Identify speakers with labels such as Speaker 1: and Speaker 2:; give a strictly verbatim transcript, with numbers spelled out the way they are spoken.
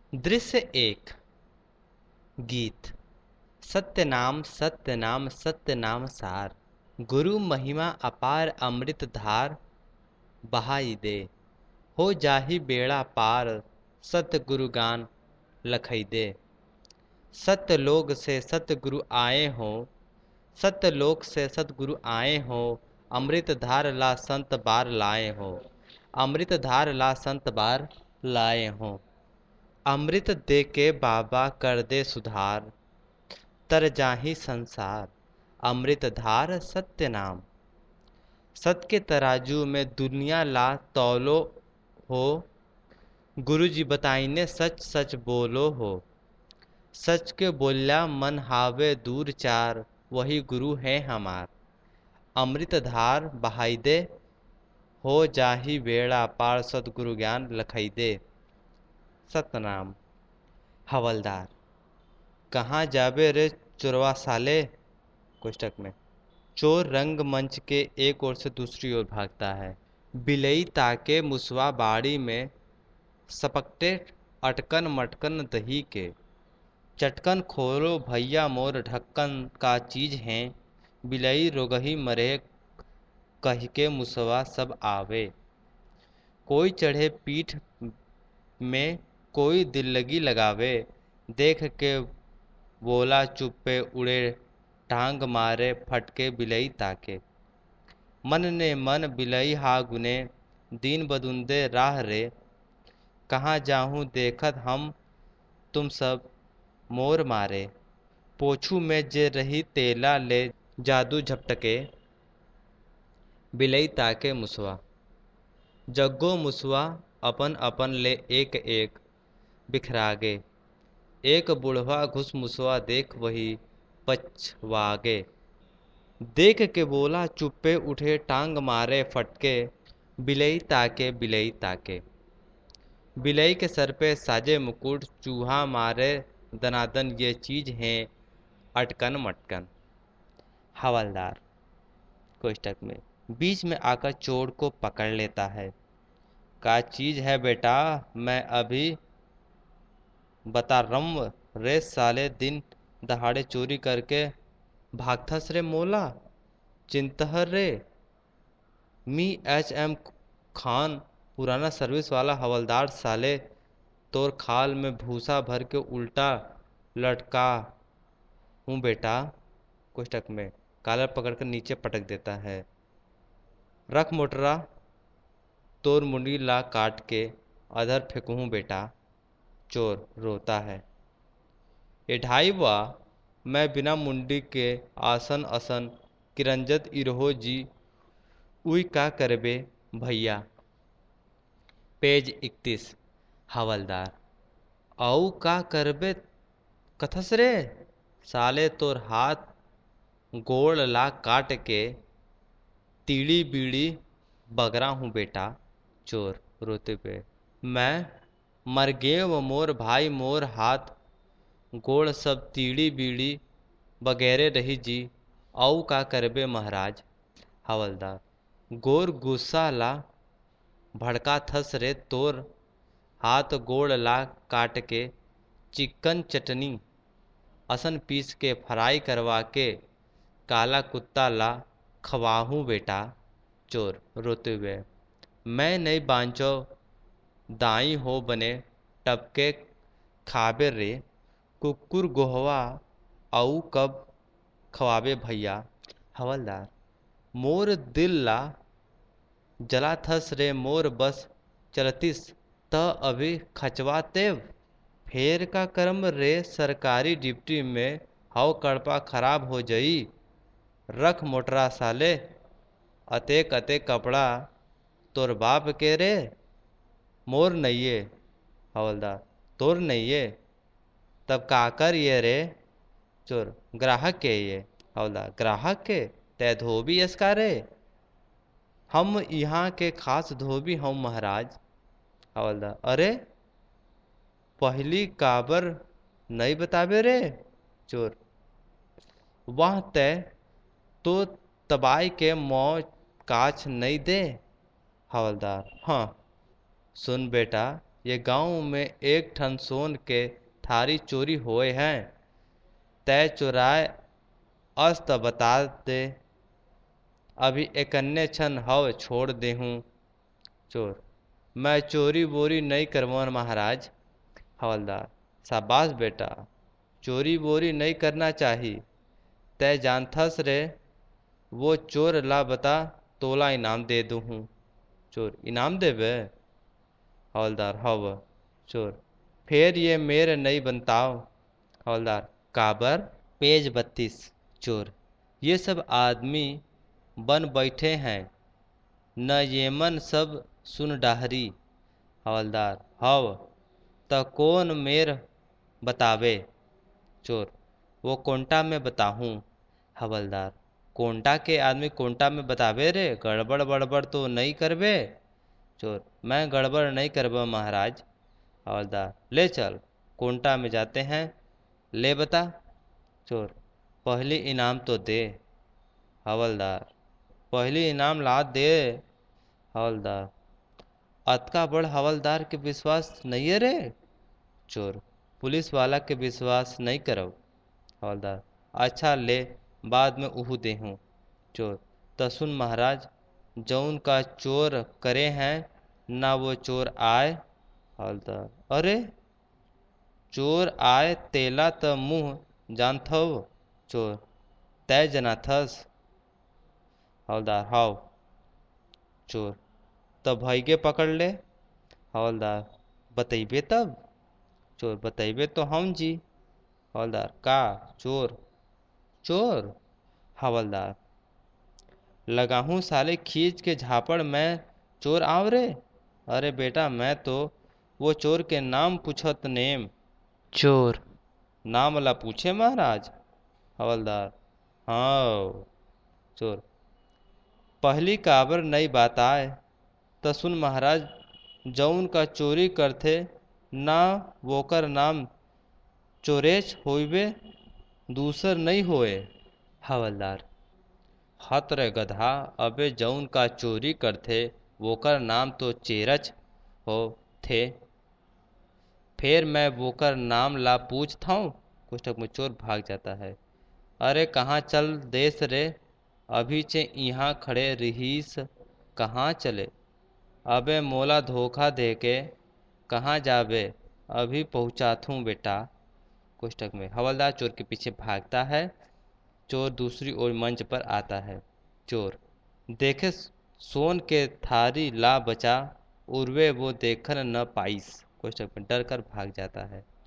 Speaker 1: दृश्य एक। गीत। सत्य नाम सत्य नाम सत्य नाम सार, गुरु महिमा अपार अमृत धार बहाई दे। हो जाहि बेड़ा पार, सत्य गुरु गान लखई दे। सत्य लोग से सतगुरु आए हो, सत्य लोक से सतगुरु आए हो। अमृत धार ला संत बार लाए हो, अमृत धार ला संत बार लाए हो। अमृत दे के बाबा कर दे सुधार, तर जाहि संसार। अमृत धार सत्य नाम, सत्य के तराजू में दुनिया ला तौलो हो। गुरु जी बताइने सच सच बोलो हो, सच के बोल्या मन हावे दूर चार, वही गुरु है हमार। अमृत धार बहाई दे, हो जाहि बेड़ा पार सतगुरु ज्ञान लखई दे। सतनाम। हवलदार। कहाँ जाबे रे चोरवा साले, कोष्टक में। चोर रंगमंच के एक ओर से दूसरी ओर भागता है। बिलई ताके मुसवा बाड़ी में, सपकटे अटकन मटकन दही के। चटकन खोलो भैया मोर ढक्कन का चीज हैं, बिलई रोगही मरे कह के मुसवा सब आवे। कोई चढ़े पीठ में कोई दिल लगी लगावे, देख के बोला चुप्पे उड़े टांग मारे फटके बिलई ताके। मन ने मन बिलई हा गुने, दीन बदुंदे राह रे। कहाँ जाहूँ देखत हम तुम सब मोर मारे। पोछू में जे रही तेला ले जादू झपटके, बिलई ताके मुसवा। जग्गो मुसवा अपन अपन ले एक एक बिखरागे। एक बुढ़वा घुस मुसवा देख वही पछवागे। देख के बोला चुप्पे उठे टांग मारे फटके, बिलई ताके बिलई ताके। बिलई के सर पे साजे मुकुट, चूहा मारे दनादन ये चीज हैं अटकन मटकन। हवलदार। कोष्टक में बीच में आकर चोर को पकड़ लेता है। का चीज है बेटा, मैं अभी बता रम रे साले, दिन दहाड़े चोरी करके भागथस रे मोला। चिंतहर रे। मी एच एम खान, पुराना सर्विस वाला हवलदार साले, तोर खाल में भूसा भर के उल्टा लटका हूँ बेटा। कोष्टक में कालर पकड़कर नीचे पटक देता है। रख मोटरा, तोर मुंडी ला काट के अधर फेंकूँ बेटा। चोर रोता है। ए ढाई बा, मैं बिना मुंडी के आसन असन किरंजत इरहो जी, उई का करबे भैया। पेज इकतीस। हवलदार। औ का करबे कथस रे, साले तोर हाथ गोड़ ला काट के तीड़ी बीड़ी बगरा हूँ बेटा। चोर रोते पे। मैं मर गेव मोर भाई, मोर हाथ गोड़ सब तीड़ी बीड़ी बगैरे रही जी, औ का करबे महाराज। हवलदार। गोर गुस्सा ला भड़का थस रे, तोर हाथ गोड़ ला काट के चिकन चटनी असन पीस के फ्राई करवा के काला कुत्ता ला खवाहूँ बेटा। चोर रोते हुए। मैं नहीं बांचो दाई हो बने टपके खाबे रे, कुकुर गोहवा आऊ कब खवाबे भैया। हवलदार। मोर दिल ला जला थस रे, मोर बस चलतिस त अभी खचवा तेव। फेर का कर्म रे, सरकारी डिप्टी में हाउ कड़पा खराब हो जई। रख मोटरा साले, अतेक अतेक कपड़ा तोर बाप के रे, मोर नइये। हवलदार। तोर नइये तब काकर ये रे। चोर। ग्राहक के ये। हवलदार। ग्राहक के तै धोबी यसका रे, हम यहाँ के खास धोबी हम महाराज। हवलदार। अरे पहली काबर नहीं बताबे रे। चोर। वह तय तो तबाई के मौज काछ नहीं दे। हवलदार। हाँ सुन बेटा, ये गांव में एक ठन सोन के थारी चोरी होए हैं। तय चुराए अस्त बता दे, अभी एकन्ने छन हव छोड़ देहूँ। चोर: मैं चोरी बोरी नहीं करवान महाराज। हवलदार: शाबाश बेटा, चोरी बोरी नहीं करना चाही। तय जानथस रे, वो चोर ला बता, तोला इनाम दे दूँ। चोर: इनाम देवे? हवलदार: हव। चोर: फिर ये मेरे नहीं बनताओ। हवलदार: काबर? पेज बत्तीस। चोर: ये सब आदमी बन बैठे हैं, न येमन सब सुन डाहरी। हवलदार: हव, त कौन मेर बतावे। चोर: वो कोंटा में बताहूँ। हवलदार: कोंटा के आदमी कोंटा में बतावे रे, गड़बड़ बड़बड़ तो नहीं करबे। चोर: मैं गड़बड़ नहीं करबा महाराज। हवलदार: ले चल, कोंटा में जाते हैं, ले बता। चोर: पहली इनाम तो दे। हवलदार: पहली इनाम ला दे। हवलदार: अतका बड़ हवलदार के विश्वास नहीं है रे। चोर: पुलिस वाला के विश्वास नहीं करो। हवलदार: अच्छा ले, बाद में उहू देहूँ। चोर: तसुन महाराज, जौन का चोर करे हैं ना वो चोर आए। हवलदार: अरे, चोर आए तेला त मुँह जानथव। चोर: तय जनाथस। हवलदार: हाव। चोर: तब भैगे पकड़ ले। हवलदार: बतैबे तब। चोर: बतैबे तो हम जी। हवलदार: का चोर? चोर? हवलदार: लगाहूँ साले खींच के झापड़, मैं चोर आव रे। अरे बेटा, मैं तो वो चोर के नाम पूछत नेम। चोर: नाम ला पूछे महाराज। हवलदार: हाँ। चोर: पहली काबर नई बात आए, त सुन महाराज, जौन का चोरी करथे ना वोकर नाम चोरेच होइबे, दूसर नहीं होए। हवलदार: हत रे गधा, अबे जौन का चोरी करथे वोकर नाम तो चेरच हो थे। फिर मैं वोकर नाम ला पूछथाऊँ। कुछ में चोर भाग जाता है। अरे कहाँ चल देस रे, अभी चे यहाँ खड़े रहीस, कहाँ चले? अबे मोला धोखा देके कहाँ जाबे, अभी पहुँचाथूँ बेटा। कोष्टक में हवलदार चोर के पीछे भागता है। चोर दूसरी ओर मंच पर आता है। चोर: देखे सोन के थारी ला बचा, उर्वे वो देखन न पाइस। कोष्टक में डर कर भाग जाता है।